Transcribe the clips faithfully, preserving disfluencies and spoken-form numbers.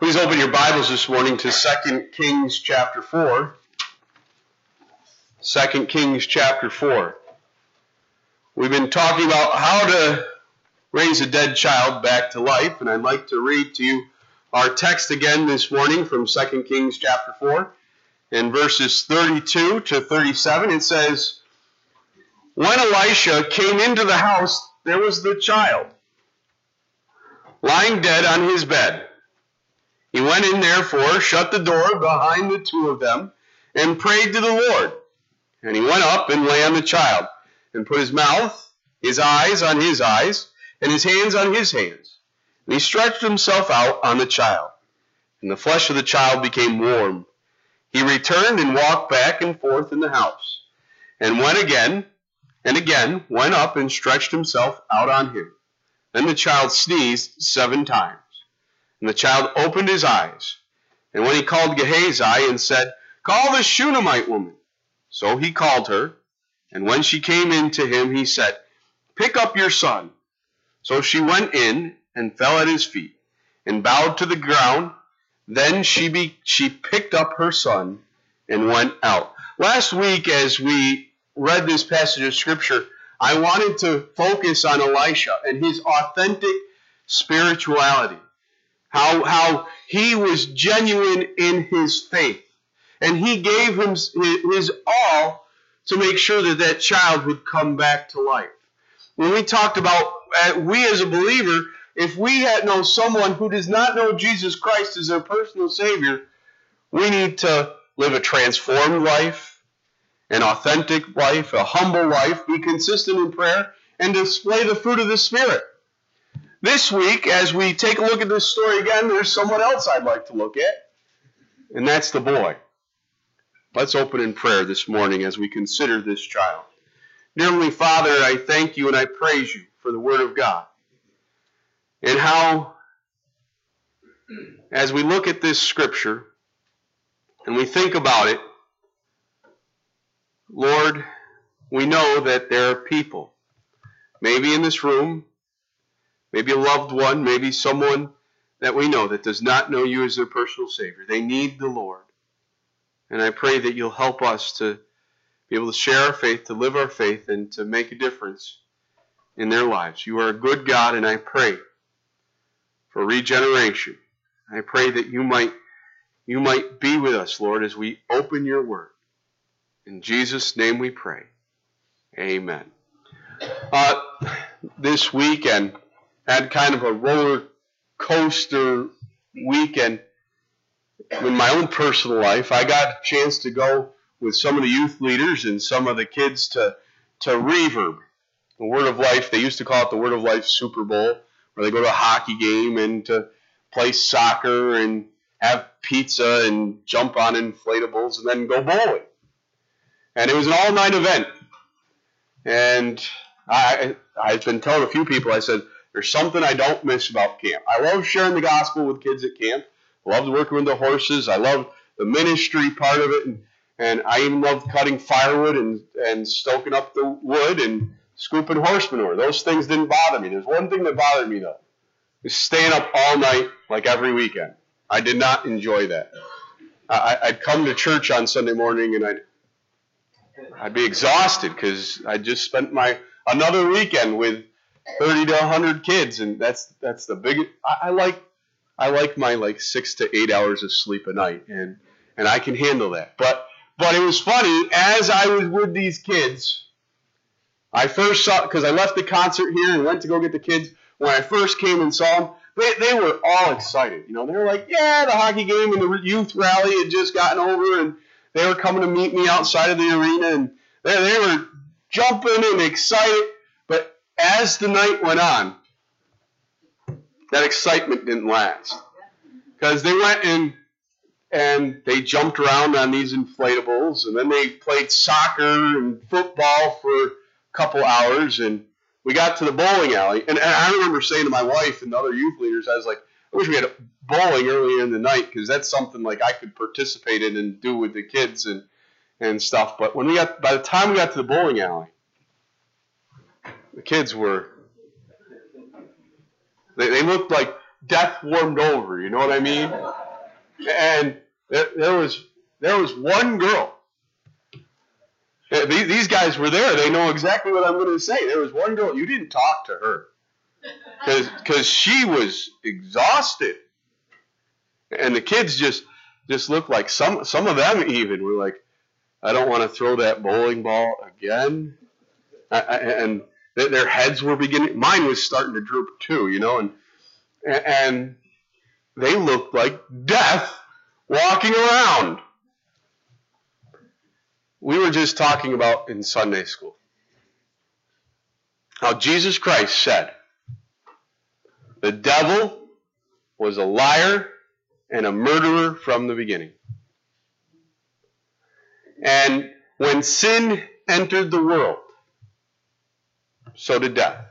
Please open your Bibles this morning to Second Kings chapter four. Second Kings chapter four. We've been talking about how to raise a dead child back to life, and I'd like to read to you our text again this morning from Second Kings chapter four. In verses thirty-two to thirty-seven, it says, "When Elisha came into the house, there was the child, lying dead on his bed. He went in, therefore, shut the door behind the two of them, and prayed to the Lord. And he went up and lay on the child, and put his mouth, his eyes on his eyes, and his hands on his hands. And he stretched himself out on the child, and the flesh of the child became warm. He returned and walked back and forth in the house, and went again, and again went up and stretched himself out on him. Then the child sneezed seven times. And the child opened his eyes. And when he called Gehazi and said, 'Call the Shunammite woman,' so he called her. And when she came in to him, he said, 'Pick up your son.' So she went in and fell at his feet and bowed to the ground. Then she be, she picked up her son and went out." Last week, as we read this passage of Scripture, I wanted to focus on Elisha and his authentic spirituality. How, how he was genuine in his faith. And he gave him his all to make sure that that child would come back to life. When we talked about, uh, we as a believer, if we had know someone who does not know Jesus Christ as their personal Savior, we need to live a transformed life, an authentic life, a humble life, be consistent in prayer, and display the fruit of the Spirit. This week, as we take a look at this story again, there's someone else I'd like to look at, and that's the boy. Let's open in prayer this morning as we consider this child. Dear Heavenly Father, I thank you and I praise you for the Word of God, and how, as we look at this Scripture and we think about it, Lord, we know that there are people, maybe in this room, maybe a loved one, maybe someone that we know that does not know you as their personal Savior. They need the Lord. And I pray that you'll help us to be able to share our faith, to live our faith, and to make a difference in their lives. You are a good God, and I pray for regeneration. I pray that you might, you might be with us, Lord, as we open your word. In Jesus' name we pray. Amen. Uh, this weekend, had kind of a roller coaster weekend in my own personal life. I got a chance to go with some of the youth leaders and some of the kids to, to Reverb, the Word of Life. They used to call it the Word of Life Super Bowl, where they go to a hockey game and to play soccer and have pizza and jump on inflatables and then go bowling. And it was an all-night event. And I, I've been telling a few people, I said, there's something I don't miss about camp. I love sharing the gospel with kids at camp. I love working with the horses. I love the ministry part of it. And, and I even love cutting firewood and, and stoking up the wood and scooping horse manure. Those things didn't bother me. There's one thing that bothered me, though. Is staying up all night like every weekend. I did not enjoy that. I, I'd come to church on Sunday morning and I'd, I'd be exhausted because I just spent my another weekend with thirty to one hundred kids, and that's that's the biggest. I, I like I like my like six to eight hours of sleep a night, and and I can handle that. But but it was funny as I was with these kids. I first saw because I left the concert here and went to go get the kids. When I first came and saw them, they they were all excited. You know, they were like, yeah, the hockey game and the youth rally had just gotten over, and they were coming to meet me outside of the arena, and they they were jumping and excited. But as the night went on, that excitement didn't last. Because they went in and they jumped around on these inflatables, and then they played soccer and football for a couple hours, and we got to the bowling alley. And, and I remember saying to my wife and the other youth leaders, I was like, I wish we had bowling earlier in the night, because that's something like I could participate in and do with the kids and, and stuff. But when we got, by the time we got to the bowling alley, the kids were, they, they looked like death warmed over, you know what I mean? And there, there was there was one girl. These guys were there. They know exactly what I'm going to say. There was one girl. You didn't talk to her because she was exhausted. And the kids just just looked like some some of them even were like, I don't want to throw that bowling ball again. I, I, and their heads were beginning. Mine was starting to droop too, you know. And and they looked like death walking around. We were just talking about in Sunday school how Jesus Christ said the devil was a liar and a murderer from the beginning. And when sin entered the world, so did death.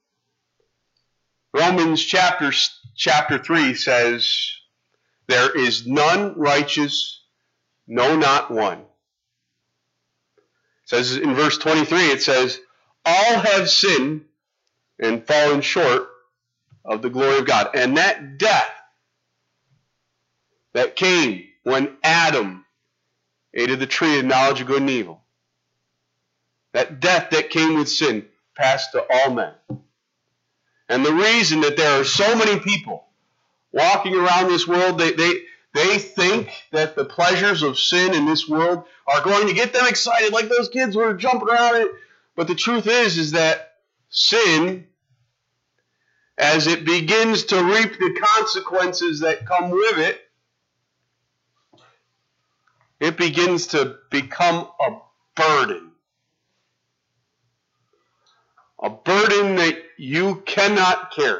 Romans chapter, chapter three says, there is none righteous, no, not one. It says in verse twenty-three, it says, all have sinned and fallen short of the glory of God. And that death that came when Adam ate of the tree of knowledge of good and evil, that death that came with sin passed to all men. And the reason that there are so many people walking around this world, they, they, they think that the pleasures of sin in this world are going to get them excited like those kids were jumping around it. But the truth is, is that sin, as it begins to reap the consequences that come with it, it begins to become a burden. A burden that you cannot carry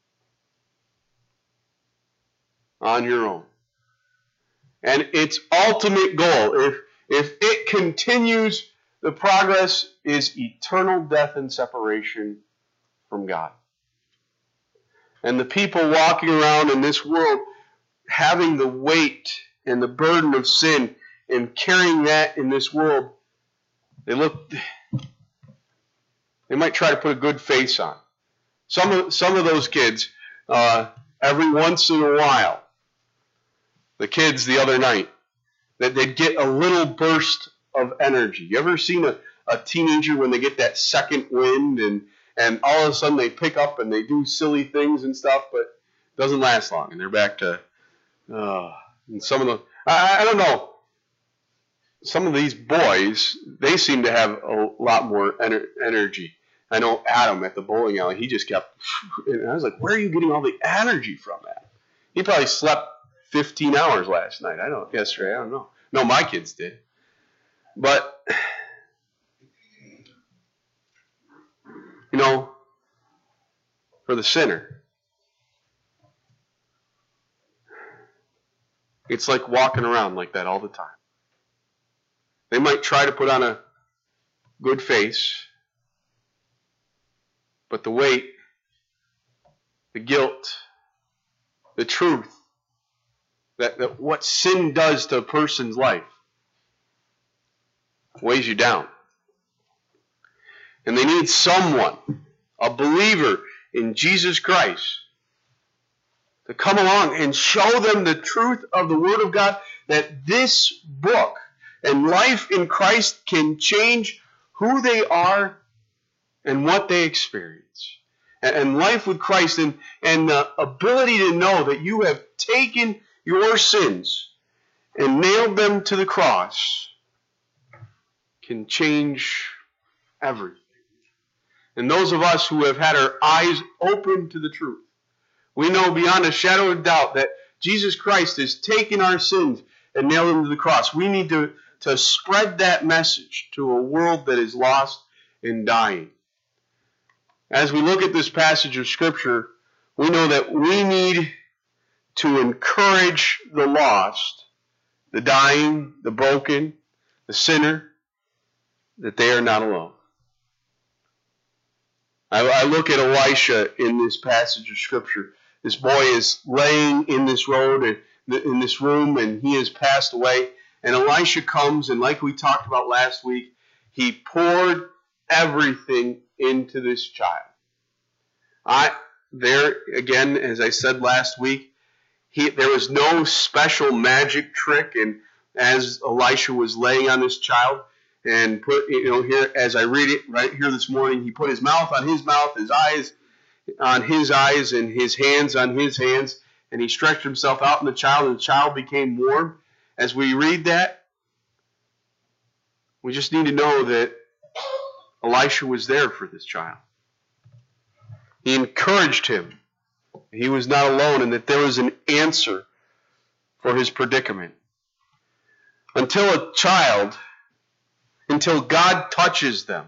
on your own. And its ultimate goal, if, if it continues, the progress is eternal death and separation from God. And the people walking around in this world having the weight and the burden of sin and carrying that in this world, they look, they might try to put a good face on. Some of, some of those kids, uh, every once in a while, the kids the other night, that they'd get a little burst of energy. You ever seen a, a teenager when they get that second wind and, and all of a sudden they pick up and they do silly things and stuff, but it doesn't last long and they're back to, uh, and some of the, I, I don't know, some of these boys, they seem to have a lot more ener- energy. I know Adam at the bowling alley, he just kept, and I was like, where are you getting all the energy from that? He probably slept fifteen hours last night. I don't, yesterday, I don't know. No, my kids did. But, you know, for the sinner, it's like walking around like that all the time. They might try to put on a good face, but the weight, the guilt, the truth, that, that what sin does to a person's life weighs you down. And they need someone, a believer in Jesus Christ, to come along and show them the truth of the Word of God, that this book and life in Christ can change who they are and what they experience. And life with Christ and, and the ability to know that you have taken your sins and nailed them to the cross can change everything. And those of us who have had our eyes open to the truth, we know beyond a shadow of doubt that Jesus Christ has taken our sins and nailed them to the cross. We need to, to spread that message to a world that is lost and dying. As we look at this passage of Scripture, we know that we need to encourage the lost, the dying, the broken, the sinner, that they are not alone. I, I look at Elisha in this passage of Scripture. This boy is laying in this road, in this room, and he has passed away. And Elisha comes, and like we talked about last week, he poured everything into this child. I there, again, as I said last week, he, there was no special magic trick. And as Elisha was laying on this child and put, you know, here, as I read it right here this morning, he put his mouth on his mouth, his eyes on his eyes, and his hands on his hands, and he stretched himself out in the child, and the child became warm. As we read that, we just need to know that Elisha was there for this child. He encouraged him. He was not alone, and that there was an answer for his predicament. Until a child, until God touches them,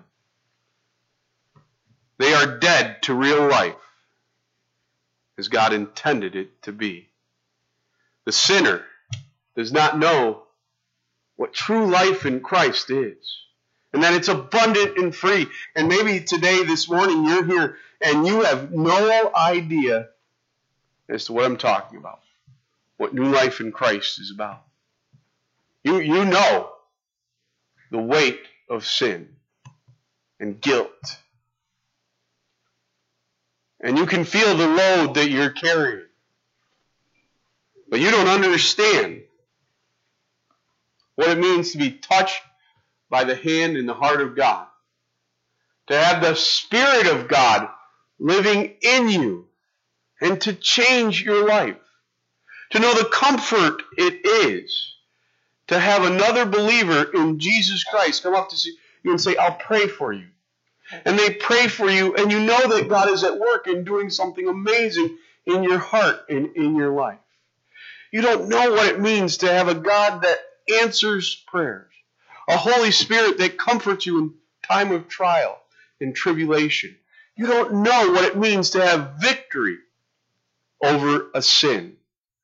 they are dead to real life, as God intended it to be. The sinner does not know what true life in Christ is, and that it's abundant and free. And maybe today, this morning, you're here and you have no idea as to what I'm talking about, what new life in Christ is about. You, you know the weight of sin and guilt. And you can feel the load that you're carrying. But you don't understand what it means to be touched by the hand and the heart of God. To have the Spirit of God living in you and to change your life. To know the comfort it is to have another believer in Jesus Christ come up to you and say, I'll pray for you. And they pray for you, and you know that God is at work and doing something amazing in your heart and in your life. You don't know what it means to have a God that answers prayers, a Holy Spirit that comforts you in time of trial and tribulation. You don't know what it means to have victory over a sin,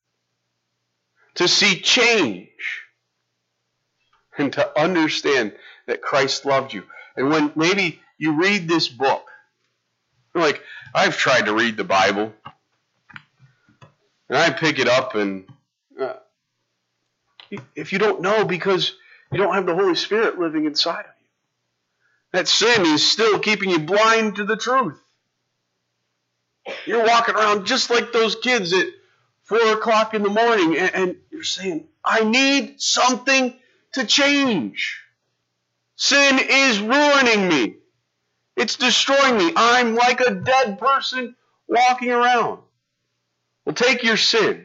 to see change, and to understand that Christ loved you. And when maybe you read this book, you're like, I've tried to read the Bible, and I pick it up, and uh, if you don't know, because you don't have the Holy Spirit living inside of you, that sin is still keeping you blind to the truth. You're walking around just like those kids at four o'clock in the morning, and, and you're saying, I need something to change. Sin is ruining me. It's destroying me. I'm like a dead person walking around. Well, take your sin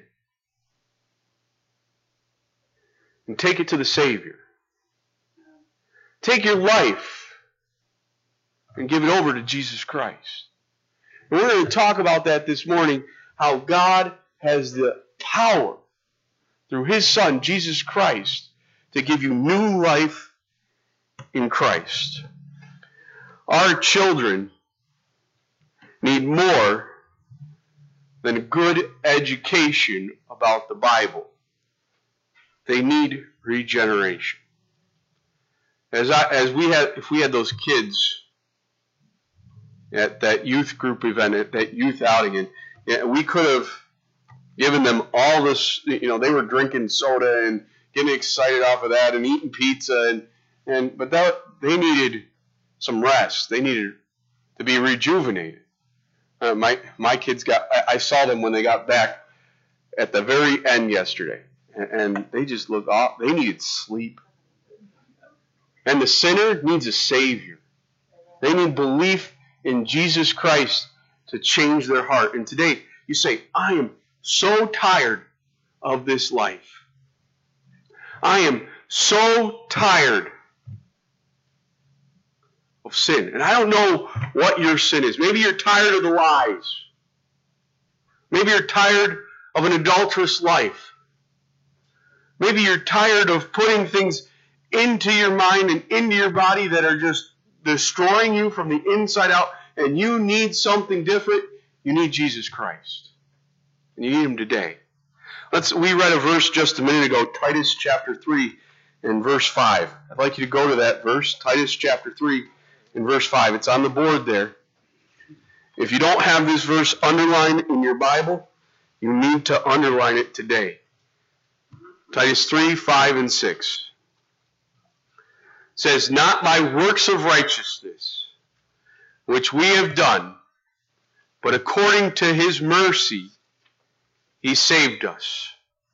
and take it to the Savior. Take your life and give it over to Jesus Christ. And we're going to talk about that this morning, how God has the power through His Son, Jesus Christ, to give you new life in Christ. Our children need more than a good education about the Bible. They need regeneration. As I, as we had, if we had those kids at that youth group event, at that youth outing, and yeah, we could have given them all this. You know, they were drinking soda and getting excited off of that, and eating pizza, and and but that they needed some rest. They needed to be rejuvenated. Uh, my my kids got. I, I saw them when they got back at the very end yesterday, and, and they just looked off. They needed sleep. And the sinner needs a Savior. They need belief in Jesus Christ to change their heart. And today, you say, I am so tired of this life. I am so tired of sin. And I don't know what your sin is. Maybe you're tired of the lies. Maybe you're tired of an adulterous life. Maybe you're tired of putting things into your mind and into your body that are just destroying you from the inside out, and you need something different. You need Jesus Christ. And you need Him today. Let's. We read a verse just a minute ago, Titus chapter three and verse five. I'd like you to go to that verse, Titus chapter three and verse five. It's on the board there. If you don't have this verse underlined in your Bible, you need to underline it today. Titus three, five, and six. It says, not by works of righteousness, which we have done, but according to his mercy, he saved us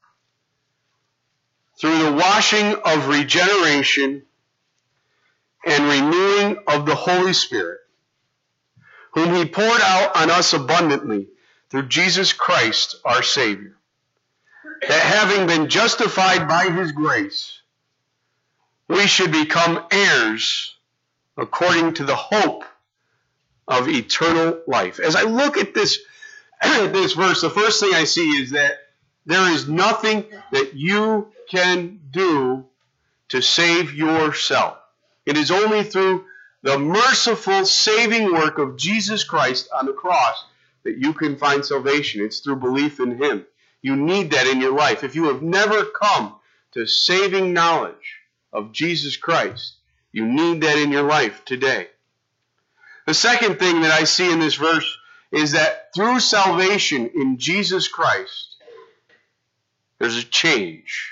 through the washing of regeneration and renewing of the Holy Spirit, whom he poured out on us abundantly through Jesus Christ our Savior, that having been justified by his grace, we should become heirs according to the hope of eternal life. As I look at this, this verse, the first thing I see is that there is nothing that you can do to save yourself. It is only through the merciful saving work of Jesus Christ on the cross that you can find salvation. It's through belief in him. You need that in your life. If you have never come to saving knowledge of Jesus Christ, you need that in your life today. The second thing that I see in this verse is that through salvation in Jesus Christ, there's a change.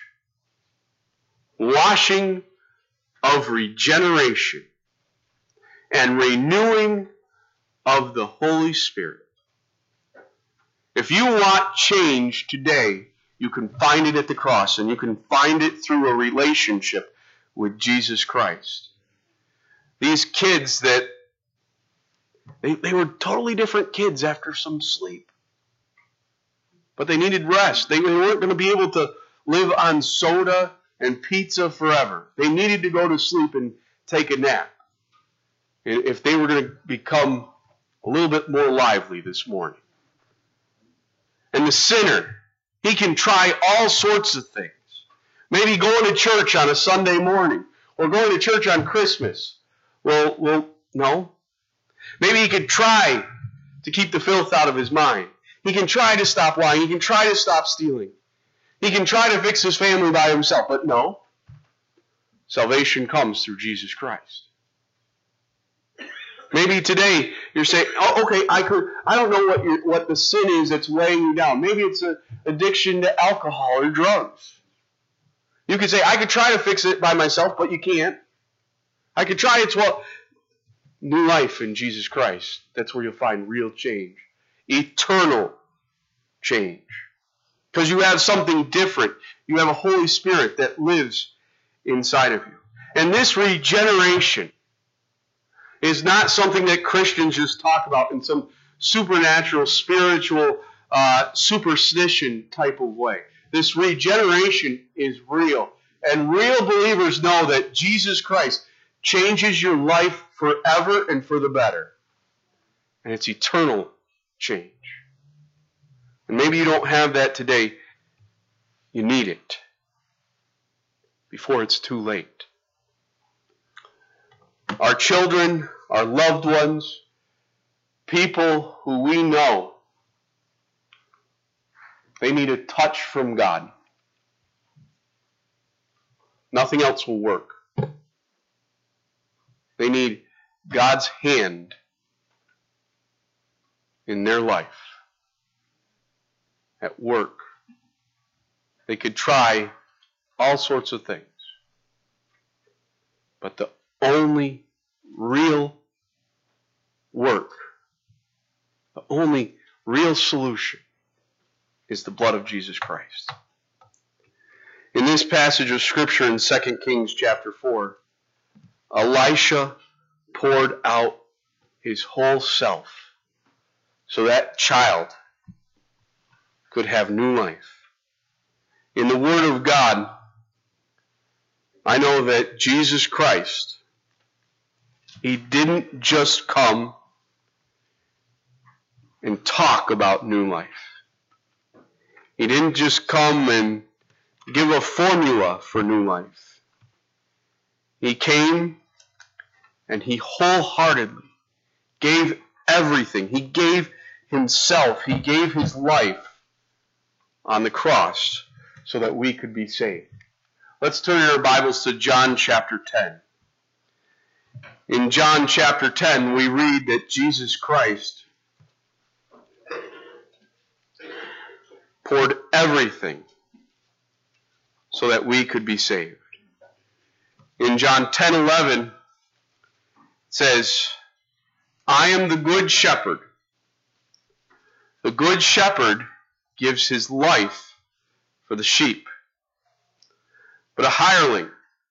Washing of regeneration and renewing of the Holy Spirit. If you want change today, you can find it at the cross, and you can find it through a relationship with Jesus Christ. These kids that, they, they were totally different kids after some sleep. But they needed rest. They, they weren't going to be able to live on soda and pizza forever. They needed to go to sleep and take a nap if they were going to become a little bit more lively this morning. And the sinner, he can try all sorts of things. Maybe going to church on a Sunday morning or going to church on Christmas. Well, well, no. Maybe he could try to keep the filth out of his mind. He can try to stop lying. He can try to stop stealing. He can try to fix his family by himself. But no. Salvation comes through Jesus Christ. Maybe today you're saying, oh, okay, I could, I don't know what your, what the sin is that's weighing you down. Maybe it's an addiction to alcohol or drugs. You could say, I could try to fix it by myself, but you can't. I could try it. Well, new life in Jesus Christ. That's where you'll find real change. Eternal change. Because you have something different. You have a Holy Spirit that lives inside of you. And this regeneration is not something that Christians just talk about in some supernatural, spiritual, uh, superstition type of way. This regeneration is real. And real believers know that Jesus Christ changes your life forever and for the better. And it's eternal change. And maybe you don't have that today. You need it before it's too late. Our children, our loved ones, people who we know, they need a touch from God. Nothing else will work. They need God's hand in their life, at work. They could try all sorts of things. But the only real work, the only real solution is the blood of Jesus Christ. In this passage of Scripture in Second Kings chapter four, Elisha poured out his whole self so that child could have new life. In the Word of God, I know that Jesus Christ, he didn't just come and talk about new life. He didn't just come and give a formula for new life. He came and he wholeheartedly gave everything. He gave himself. He gave his life on the cross so that we could be saved. Let's turn our Bibles to John chapter ten. In John chapter ten, we read that Jesus Christ poured everything so that we could be saved. In John ten eleven, it says, I am the good shepherd. The good shepherd gives his life for the sheep. But a hireling,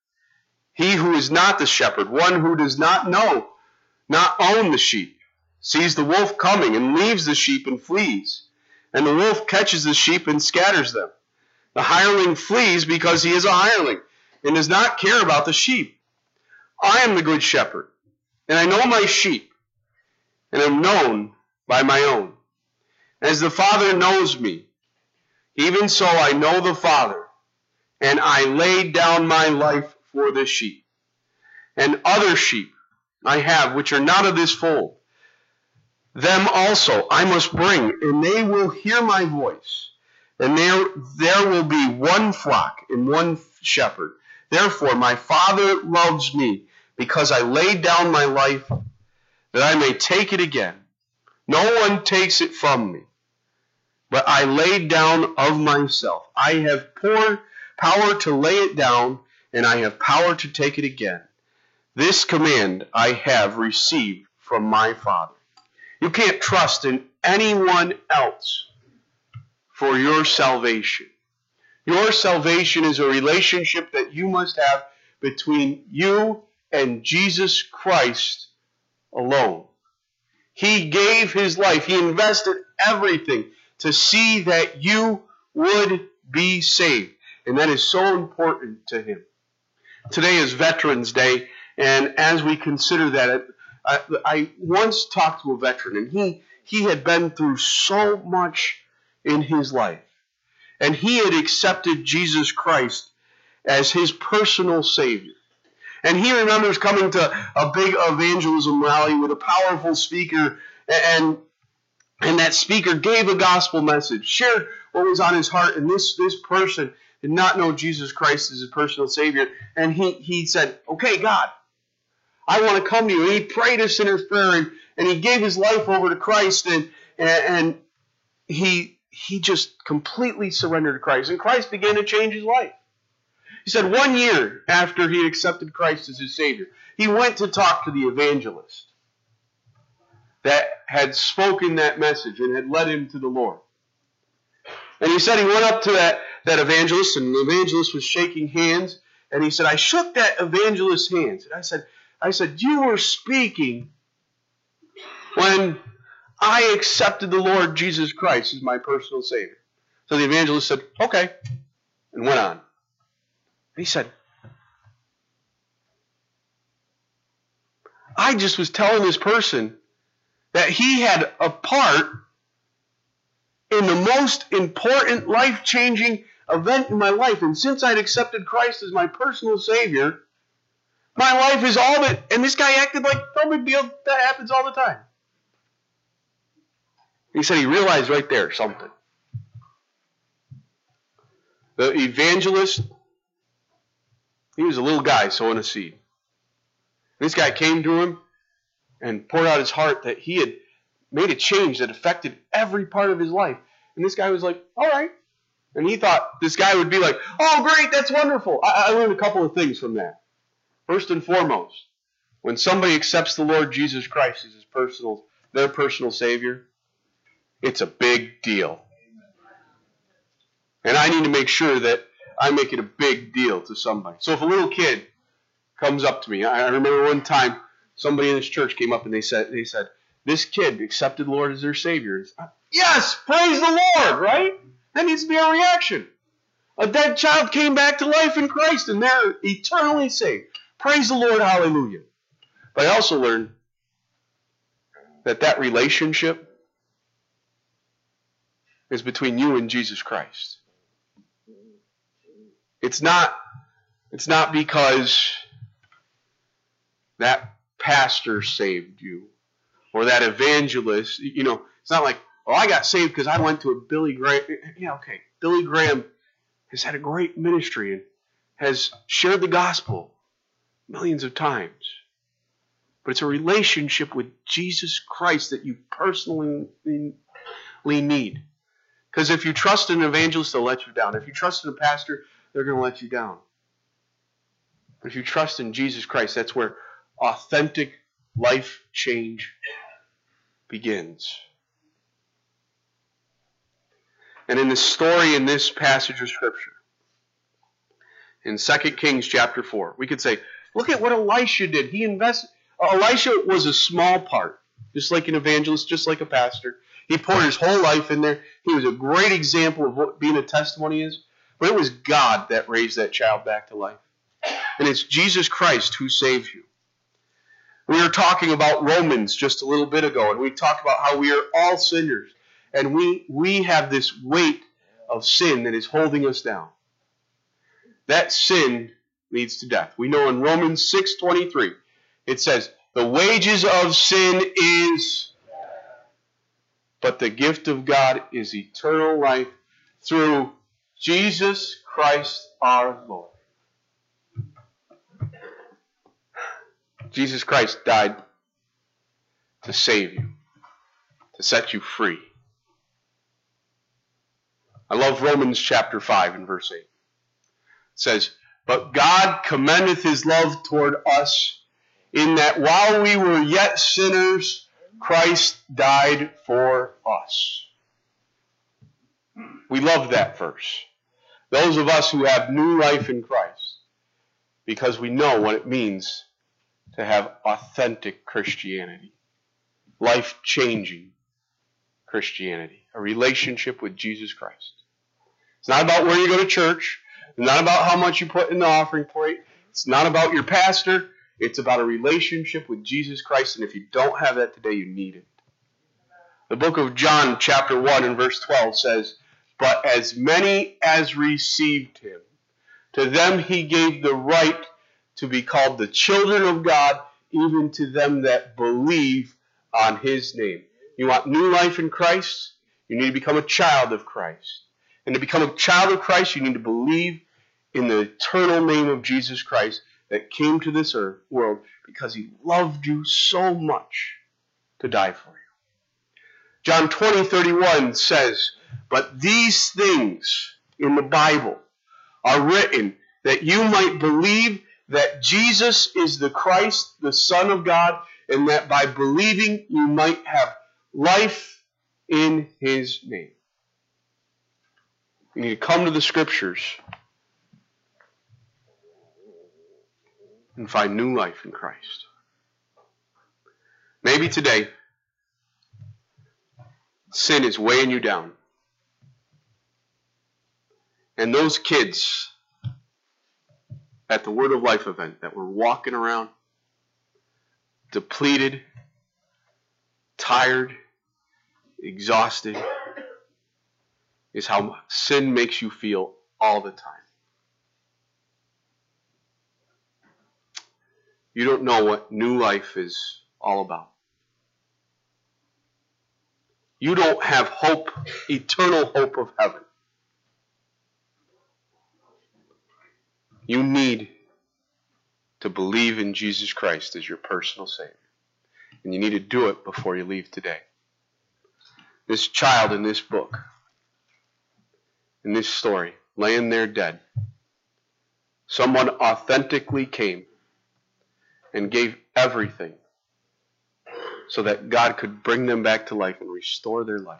he who is not the shepherd, one who does not know, not own the sheep, sees the wolf coming and leaves the sheep and flees. And the wolf catches the sheep and scatters them. The hireling flees because he is a hireling and does not care about the sheep. I am the good shepherd, and I know my sheep, and am known by my own. As the Father knows me, even so I know the Father, and I lay down my life for the sheep. And other sheep I have which are not of this fold. Them also I must bring, and they will hear my voice. And there, there will be one flock and one shepherd. Therefore my Father loves me, because I laid down my life, that I may take it again. No one takes it from me, but I laid down of myself. I have poor power to lay it down, and I have power to take it again. This command I have received from my Father. You can't trust in anyone else for your salvation. Your salvation is a relationship that you must have between you and Jesus Christ alone. He gave his life. He invested everything to see that you would be saved. And that is so important to him. Today is Veterans Day, and as we consider that, I, I once talked to a veteran, and he, he had been through so much in his life. And he had accepted Jesus Christ as his personal Savior. And he remembers coming to a big evangelism rally with a powerful speaker, and, and that speaker gave a gospel message, shared what was on his heart, and this, this person did not know Jesus Christ as his personal Savior. And he, he said, okay, God, I want to come to you. And he prayed a sinner's prayer, and, and he gave his life over to Christ, and, and, and he, he just completely surrendered to Christ. And Christ began to change his life. He said one year after he had accepted Christ as his Savior, he went to talk to the evangelist that had spoken that message and had led him to the Lord. And he said he went up to that, that evangelist, and the evangelist was shaking hands, and he said, I shook that evangelist's hands. And I said, I said, you were speaking when I accepted the Lord Jesus Christ as my personal Savior. So the evangelist said, okay, and went on. He said, I just was telling this person that he had a part in the most important life-changing event in my life. And since I'd accepted Christ as my personal Savior, my life is all that, and this guy acted like no big deal. That happens all the time. He said he realized right there something. The evangelist, he was a little guy sowing a seed. This guy came to him and poured out his heart that he had made a change that affected every part of his life. And this guy was like, all right. And he thought this guy would be like, oh, great, that's wonderful. I, I learned a couple of things from that. First and foremost, when somebody accepts the Lord Jesus Christ as his personal, their personal Savior, it's a big deal. And I need to make sure that I make it a big deal to somebody. So if a little kid comes up to me, I remember one time somebody in this church came up and they said, they said, this kid accepted the Lord as their Savior. Yes, praise the Lord, right? That needs to be our reaction. A dead child came back to life in Christ, and they're eternally saved. Praise the Lord, hallelujah. But I also learned that that relationship is between you and Jesus Christ. It's not, it's not because that pastor saved you or that evangelist. You know, it's not like, oh, I got saved because I went to a Billy Graham. Yeah, okay. Billy Graham has had a great ministry and has shared the gospel millions of times. But it's a relationship with Jesus Christ that you personally need. Because if you trust an evangelist, they'll let you down. If you trust in a pastor, they're going to let you down. But if you trust in Jesus Christ, that's where authentic life change begins. And in the story in this passage of Scripture, in Second Kings chapter four, we could say, look at what Elisha did. He invested. Elisha was a small part, just like an evangelist, just like a pastor. He poured his whole life in there. He was a great example of what being a testimony is. But it was God that raised that child back to life. And it's Jesus Christ who saved you. We were talking about Romans just a little bit ago, and we talked about how we are all sinners. And we, we have this weight of sin that is holding us down. That sin leads to death. We know in Romans six twenty-three, it says, the wages of sin is, but the gift of God is eternal life through Jesus Christ our Lord. Jesus Christ died to save you, to set you free. I love Romans chapter five and verse eight. It says, but God commendeth his love toward us, in that while we were yet sinners, Christ died for us. We love that verse. Those of us who have new life in Christ, because we know what it means to have authentic Christianity, life-changing Christianity, a relationship with Jesus Christ. It's not about where you go to church. It's not about how much you put in the offering plate. It's not about your pastor. It's about a relationship with Jesus Christ, and if you don't have that today, you need it. The book of John, chapter one, and verse twelve says, but as many as received him, to them he gave the right to be called the children of God, even to them that believe on his name. You want new life in Christ? You need to become a child of Christ. And to become a child of Christ, you need to believe in the eternal name of Jesus Christ that came to this earth world because he loved you so much to die for you. John twenty thirty-one says, but these things in the Bible are written that you might believe that Jesus is the Christ, the Son of God, and that by believing you might have life in his name. You need to come to the Scriptures and find new life in Christ. Maybe today, sin is weighing you down. And those kids at the Word of Life event that were walking around depleted, tired, exhausted, is how sin makes you feel all the time. You don't know what new life is all about. You don't have hope, eternal hope of heaven. You need to believe in Jesus Christ as your personal Savior. And you need to do it before you leave today. This child in this book, in this story, laying there dead, someone authentically came and gave everything so that God could bring them back to life and restore their life.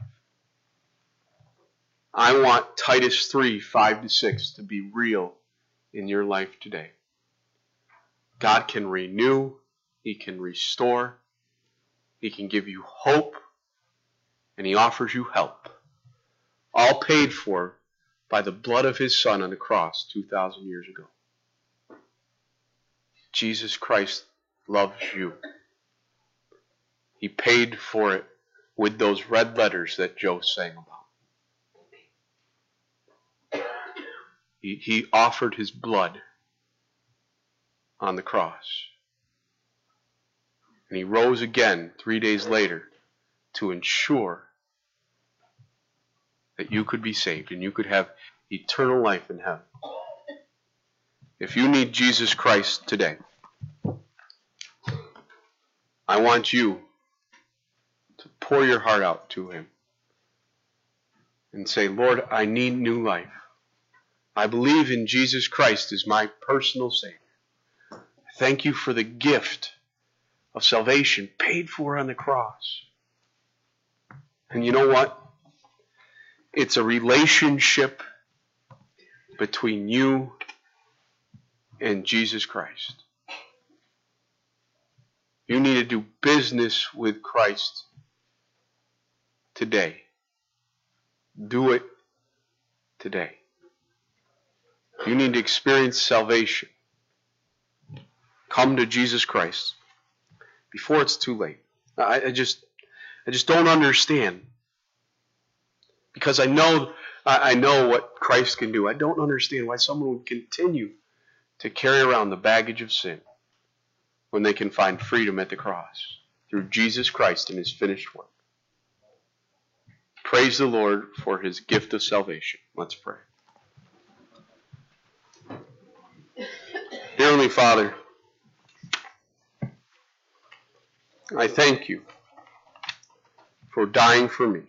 I want Titus three, five to six to be real in your life today. God can renew, he can restore, he can give you hope, and he offers you help. All paid for by the blood of his Son on the cross two thousand years ago. Jesus Christ loves you. He paid for it with those red letters that Joe sang about. He, he offered his blood on the cross. And he rose again three days later to ensure that you could be saved and you could have eternal life in heaven. If you need Jesus Christ today, I want you to pour your heart out to him and say, Lord, I need new life. I believe in Jesus Christ as my personal Savior. Thank you for the gift of salvation paid for on the cross. And you know what? It's a relationship between you and Jesus Christ. You need to do business with Christ today. Do it today. You need to experience salvation. Come to Jesus Christ before it's too late. I, I just I just don't understand. Because I know I, I know what Christ can do. I don't understand why someone would continue to carry around the baggage of sin when they can find freedom at the cross through Jesus Christ and his finished work. Praise the Lord for his gift of salvation. Let's pray. Dear Heavenly Father, I thank you for dying for me.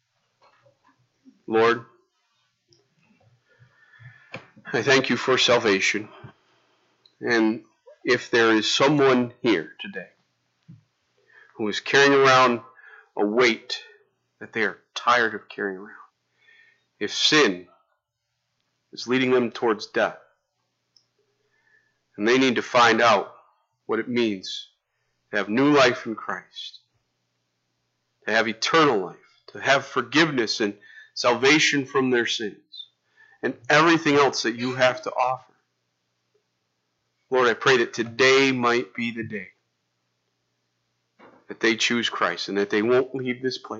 Lord, I thank you for salvation. And if there is someone here today who is carrying around a weight that they are tired of carrying around, if sin is leading them towards death, and they need to find out what it means to have new life in Christ, to have eternal life, to have forgiveness and salvation from their sins, and everything else that you have to offer. Lord, I pray that today might be the day that they choose Christ and that they won't leave this place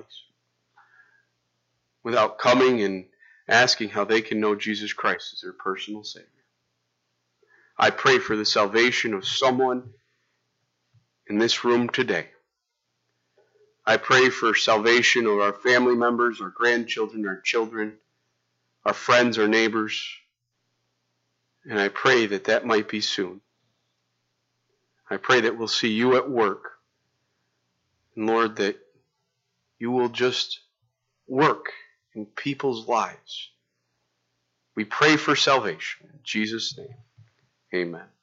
without coming and asking how they can know Jesus Christ as their personal Savior. I pray for the salvation of someone in this room today. I pray for salvation of our family members, our grandchildren, our children, our friends, our neighbors. And I pray that that might be soon. I pray that we'll see you at work. And Lord, that you will just work in people's lives. We pray for salvation. In Jesus' name, amen.